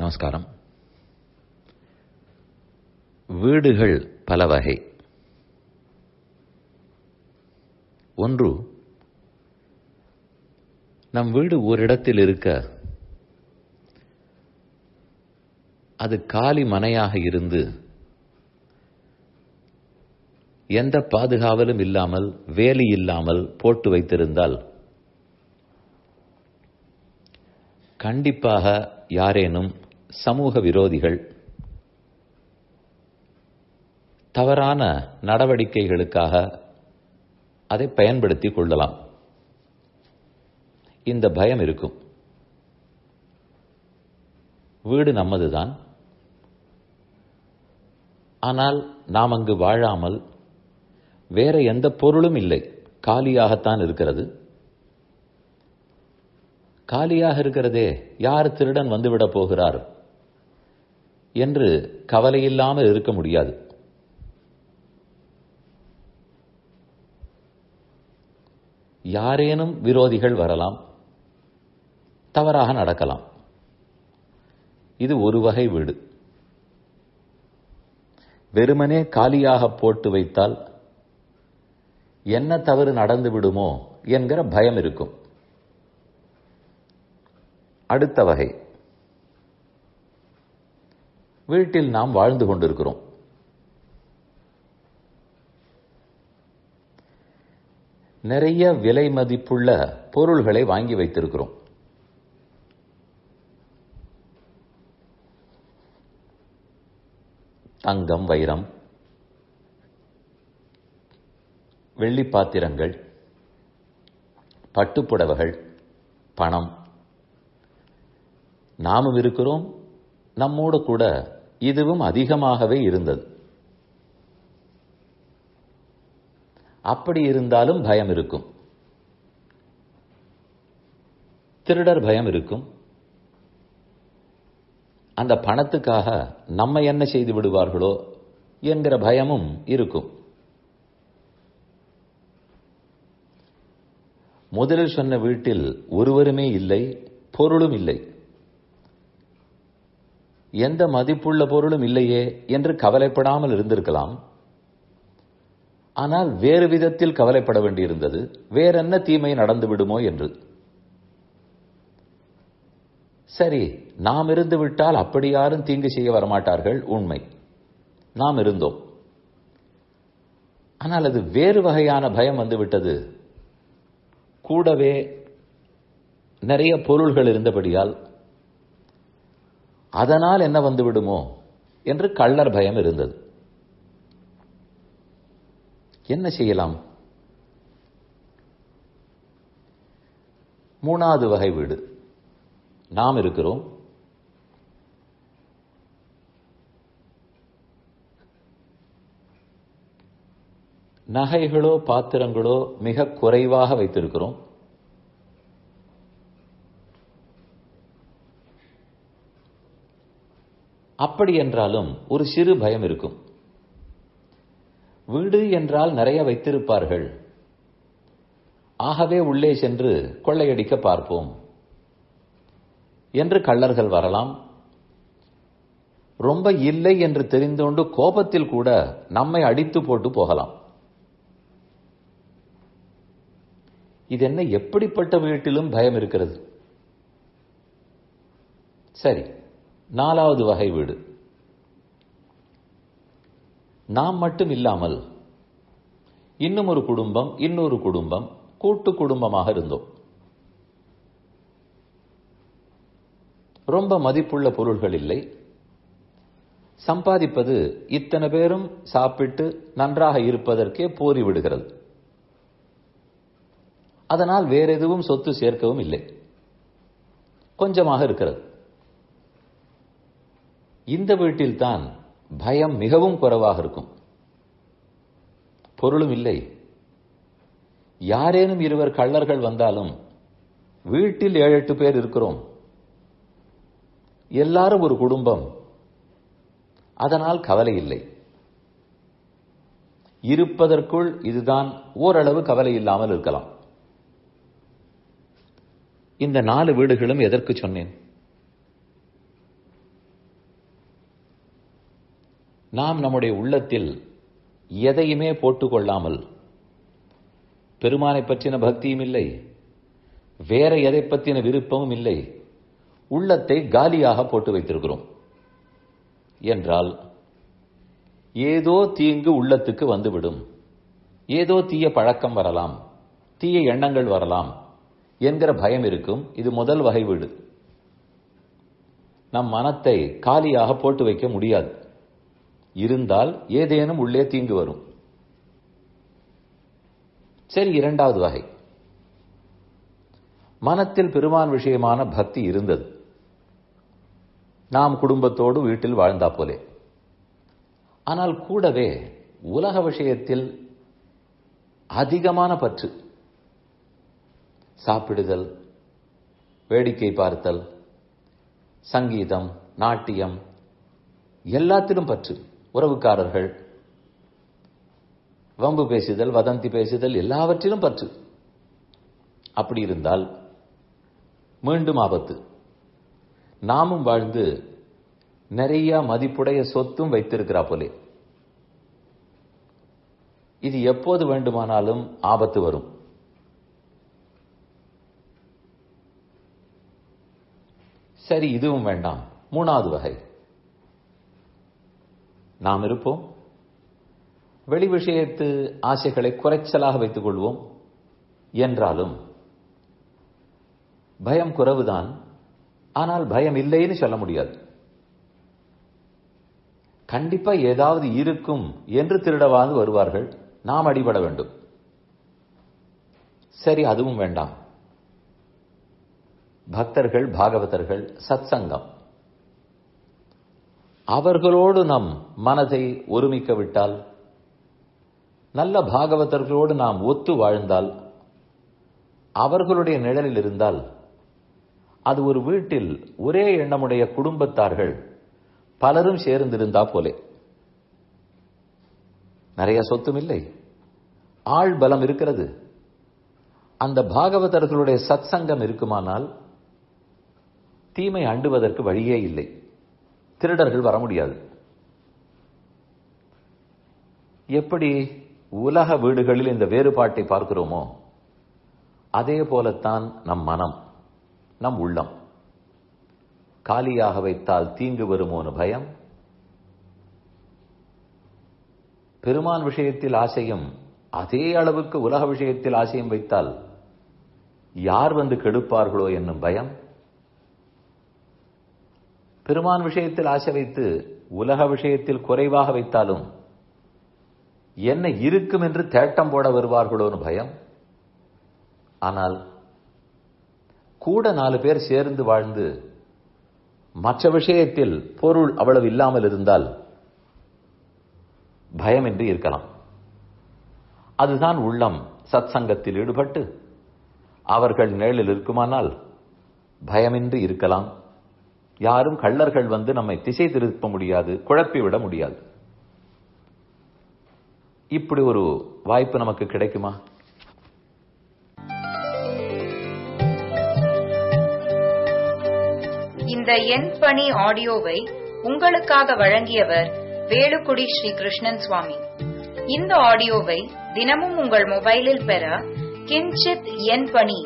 நமஸ்காரம். வீடுகள் பல வகை. ஒன்று, நம் வீடு ஓரிடத்தில் இருக்க அது காலி மனையாக இருந்து எந்த பாதுகாவலும் இல்லாமல், வேலி இல்லாமல் போட்டு வைத்திருந்தால் கண்டிப்பாக யாரேனும் சமூக விரோதிகள் தவறான நடவடிக்கைகளுக்காக அதை பயன்படுத்திக் கொள்ளலாம். இந்த பயம் இருக்கும். வீடு நம்மதுதான். ஆனால் நாம் அங்கு வாழாமல் வேற எந்த பொருளும் இல்லை, காலியாகத்தான் இருக்கிறது. காலியாக இருக்கிறதே, யார் திருடன் வந்துவிடப் போகிறார் என்று கவலையில்லாமல் இருக்க முடியாது. யாரேனும் விரோதிகள் வரலாம், தவறாக நடக்கலாம். இது ஒரு வகை வீடு. வெறுமனே காலியாக போட்டு வைத்தால் என்ன தவறு நடந்து விடுமோ என்கிற பயம் இருக்கும். அடுத்த வகை, வீட்டில் நாம் வாழ்ந்து கொண்டிருக்கிறோம். நிறைய விலை மதிப்புள்ள பொருள்களை வாங்கி வைத்திருக்கிறோம். தங்கம், வைரம், வெள்ளி பாத்திரங்கள், பட்டுப்புடவைகள், பணம். நாமும் இருக்கிறோம், நம்மோடு கூட இதுவும் அதிகமாகவே இருந்தது. அப்படி இருந்தாலும் பயம் இருக்கும். திருடர் பயம் இருக்கும். அந்த பணத்துக்காக நம்ம என்ன செய்து விடுவார்களோ என்கிற பயமும் இருக்கும். முதலில் சொன்ன வீட்டில் ஒருவருமே இல்லை, பொருளும் இல்லை, எந்த மதிப்புள்ள பொருளும் இல்லையே என்று கவலைப்படாமல் இருந்திருக்கலாம். ஆனால் வேறு விதத்தில் கவலைப்பட வேண்டியிருந்தது. வேறென்ன தீமை நடந்து விடுமோ என்று. சரி, நாம் இருந்து விட்டால் அப்படி யாரும் தீங்கு செய்ய வரமாட்டார்கள், உண்மை. நாம் இருந்தோம். ஆனால் அது வேறு வகையான பயம் வந்துவிட்டது. கூடவே நிறைய பொருள்கள் இருந்தபடியால் அதனால் என்ன வந்து விடுமோ என்று கள்ளர் பயம் இருந்தது. என்ன செய்யலாம்? மூணாவது வகை வீடு. நாம் இருக்கிறோம். நகைகளோ பாத்திரங்களோ மிக குறைவாக வைத்திருக்கிறோம். அப்படி என்றாலும் ஒரு சிறு பயம் இருக்கும். வீடு என்றால் நிறைய வைத்திருப்பார்கள், ஆகவே உள்ளே சென்று கொள்ளையடிக்க பார்ப்போம் என்று கள்ளர்கள் வரலாம். ரொம்ப இல்லை என்று தெரிந்தோண்டு கோபத்தில் கூட நம்மை அடித்து போட்டு போகலாம். இது என்ன, எப்படிப்பட்ட வீட்டிலும் பயம் இருக்கிறது. சரி, நாலாவது வகை வீடு. நாம் மட்டும் இல்லாமல் இன்னும் ஒரு குடும்பம், இன்னொரு குடும்பம், கூட்டு குடும்பமாக இருந்தோம். ரொம்ப மதிப்புள்ள பொருள்கள் இல்லை. சம்பாதிப்பது இத்தனை பேரும் சாப்பிட்டு நன்றாக இருப்பதற்கே போரி விடுகிறது. அதனால் வேற எதுவும் சொத்து சேர்க்கவும் இல்லை, கொஞ்சமாக இருக்கிறது. இந்த வீட்டில்தான் பயம் மிகவும் குறைவாக இருக்கும். பொருளும் இல்லை. யாரேனும் இருவர் கள்ளர்கள் வந்தாலும் வீட்டில் 7-8 பேர் இருக்கிறோம். எல்லாரும் ஒரு குடும்பம். அதனால் கவலை இல்லை. இருப்பதற்குள் இதுதான் ஓரளவு கவலை இல்லாமல் இருக்கலாம். இந்த 4 வீடுகளும் எதற்கு சொன்னேன்? நாம் நம்முடைய உள்ளத்தில் எதையுமே போட்டுக்கொள்ளாமல், பெருமானை பற்றின பக்தியும் இல்லை, வேற எதை பற்றின விருப்பமும் இல்லை, உள்ளத்தை காலியாக போட்டு வைத்திருக்கிறோம் என்றால் ஏதோ தீங்கு உள்ளத்துக்கு வந்துவிடும், ஏதோ தீய பழக்கம் வரலாம், தீய எண்ணங்கள் வரலாம் என்கிற பயம் இருக்கும். இது முதல் வகை வீடு. நம் மனத்தை காலியாக போட்டு வைக்க முடியாது. இருந்தால் ஏதேனும் உள்ளே தீங்கு வரும். சரி, இரண்டாவது வகை. மனத்தில் பெருமான் விஷயமான பக்தி இருந்தது. நாம் குடும்பத்தோடு வீட்டில் வாழ்ந்தா போலே. ஆனால் கூடவே உலக விஷயத்தில் அதிகமான பற்று. சாப்பிடுதல், வேடிக்கை பார்த்தல், சங்கீதம், நாட்டியம், எல்லாத்திலும் பற்று. உறவுக்காரர்கள், வம்பு பேசுதல், வதந்தி பேசுதல், எல்லாவற்றிலும் பற்று. அப்படி இருந்தால் மீண்டும் ஆபத்து. நாமும் வாழ்ந்து நிறைய மதிப்புடைய சொத்தும் வைத்திருக்கிறா போலே. இது எப்போது வேண்டுமானாலும் ஆபத்து வரும். சரி, இதுவும் வேண்டாம். மூணாவது வகை. நாம் இருப்போம், வெளி விஷயத்து ஆசைகளை குறைச்சலாக வைத்துக் கொள்வோம் என்றாலும் பயம் குறைவுதான். ஆனால் பயம் இல்லைன்னு சொல்ல முடியாது. கண்டிப்பா ஏதாவது இருக்கும் என்று திருடவாது வருவார்கள், நாம் அடிபட வேண்டும். சரி, அதுவும் வேண்டாம். பக்தர்கள், பாகவதர்கள், சத்சங்கம், அவர்களோடு நம் மனதை ஒருமிக்க விட்டால், நல்ல பாகவதர்களோடு நாம் ஒத்து வாழ்ந்தால், அவர்களுடைய நிழலில் இருந்தால், அது ஒரு வீட்டில் ஒரே எண்ணமுடைய குடும்பத்தார்கள் பலரும் சேர்ந்திருந்தா போலே. நிறைய சொத்தும் இல்லை, ஆள் பலம் இருக்கிறது. அந்த பாகவதர்களுடைய சத்சங்கம் இருக்குமானால் தீமை அண்டுவதற்கு வழியே இல்லை. திருடர்கள் வர முடியாது. எப்படி உலக வீடுகளில் இந்த வேறுபாட்டை பார்க்கிறோமோ அதே போலத்தான் நம் மனம், நம் உள்ளம். காலியாக வைத்தால் தீங்கு வருமோன்னு பயம். பெருமான் விஷயத்தில் ஆசையும் அதே அளவுக்கு உலக விஷயத்தில் ஆசையும் வைத்தால் யார் வந்து கெடுப்பார்களோ என்னும் பயம். பெருமான் விஷயத்தில் ஆசை வைத்து உலக விஷயத்தில் குறைவாக வைத்தாலும் என்ன இருக்கும் என்று தேட்டம் போட வருவார்களோன்னு பயம். ஆனால் கூட 4 பேர் சேர்ந்து வாழ்ந்து மற்ற விஷயத்தில் பொருள் அவ்வளவு இல்லாமல் இருந்தால் பயமின்றி இருக்கலாம். அதுதான் உள்ளம் சத்சங்கத்தில் ஈடுபட்டு அவர்கள் நிழலில் இருக்குமானால் பயமின்றி இருக்கலாம். யாரும் கள்ளர்கள் வந்து நம்மை திசை திருப்ப முடியாது, குழப்பிவிட முடியாது. இப்படி ஒரு வாய்ப்பு நமக்கு கிடைக்குமா? இந்த என் பணி ஆடியோவை உங்களுக்காக வழங்கியவர் வேலுக்குடி ஸ்ரீ கிருஷ்ணன் சுவாமி. இந்த ஆடியோவை தினமும் உங்கள் மொபைலில் பெற கிஞ்சித் என் பணி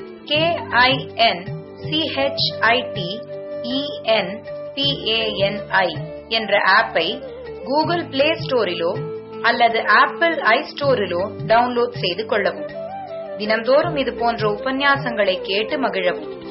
KINCHITENPANI என்ற ஆப்பை கூகுள் பிளே ஸ்டோரிலோ அல்லது ஆப்பிள் ஐஸ்டோரிலோ டவுன்லோட் செய்து கொள்ளவும். தினம்தோறும் இது போன்ற உபன்யாசங்களை கேட்டு மகிழவும்.